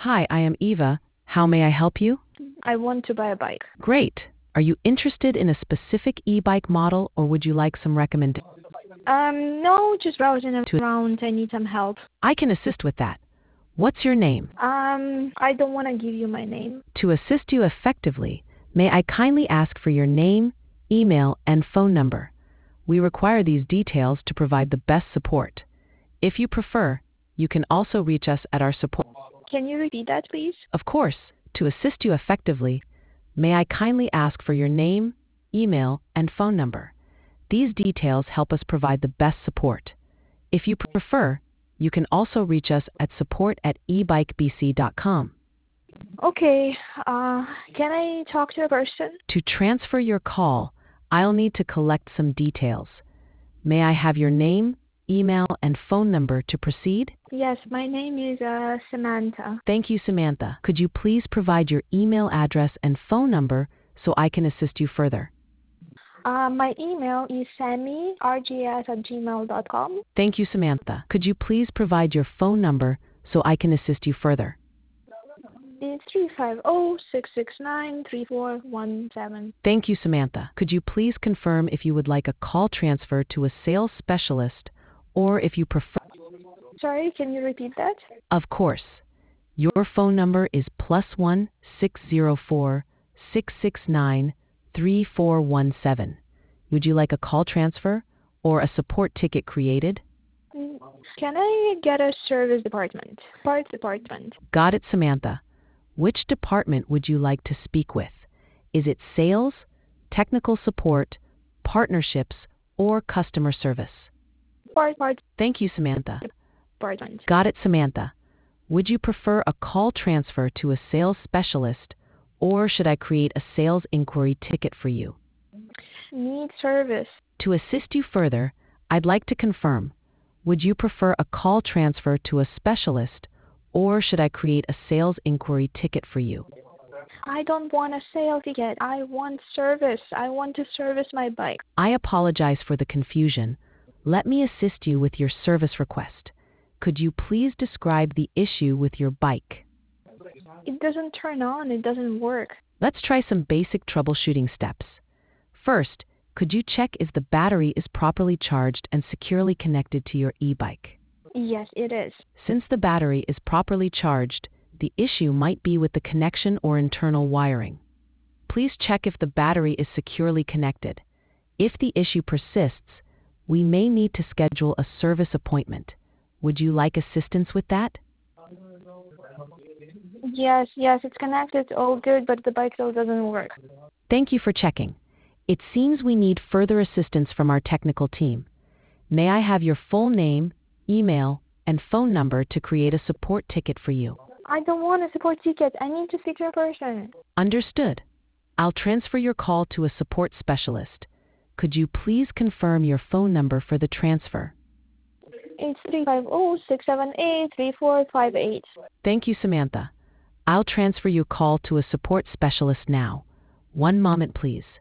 Hi, I am Eva. How may I help you? I want to buy a bike. Great. Are you interested in a specific e-bike model or would you like some recommendations? No, just browsing around. I need some help. I can assist with that. What's your name? I don't want to give you my name. To assist you effectively, may I kindly ask for your name, email, and phone number? We require these details to provide the best support. If you prefer, you can also reach us at our support. Can you repeat that, please? Of course, to assist you effectively, may I kindly ask for your name, email, and phone number? These details help us provide the best support. If you prefer, you can also reach us at support@ebikebc.com. Okay. Can I talk to a person? To transfer your call, I'll need to collect some details. May I have your name, email, and phone number to proceed? Yes, my name is Samantha. Thank you, Samantha. Could you please provide your email address and phone number so I can assist you further? My email is sammyrgs@gmail.com. Thank you, Samantha. Could you please provide your phone number so I can assist you further? It's 350-669-3417. Thank you, Samantha. Could you please confirm if you would like a call transfer to a sales specialist or if you prefer? Sorry, can you repeat that? Of course. Your phone number is +1 604 669 3417. Would you like a call transfer or a support ticket created? Can I get a service department? Parts department. Got it, Samantha. Which department would you like to speak with? Is it sales, technical support, partnerships, or customer service? Parts Thank you, Samantha. department. Got it, Samantha. Would you prefer a call transfer to a sales specialist, or should I create a sales inquiry ticket for you? Need service. To assist you further, I'd like to confirm, would you prefer a call transfer to a specialist, or should I create a sales inquiry ticket for you? I don't want a sale ticket. I want service. I want to service my bike. I apologize for the confusion. Let me assist you with your service request. Could you please describe the issue with your bike? It doesn't turn on. It doesn't work. Let's try some basic troubleshooting steps. First, could you check if the battery is properly charged and securely connected to your e-bike? Yes, it is. Since the battery is properly charged, the issue might be with the connection or internal wiring. Please check if the battery is securely connected. If the issue persists, we may need to schedule a service appointment. Would you like assistance with that? Yes, it's connected. All good, but the bike still doesn't work. Thank you for checking. It seems we need further assistance from our technical team. May I have your full name, email, and phone number to create a support ticket for you? I don't want a support ticket. I need to speak to a person. Understood. I'll transfer your call to a support specialist. Could you please confirm your phone number for the transfer? It's 350-678-3458. Thank you, Samantha. I'll transfer your call to a support specialist now. One moment, please.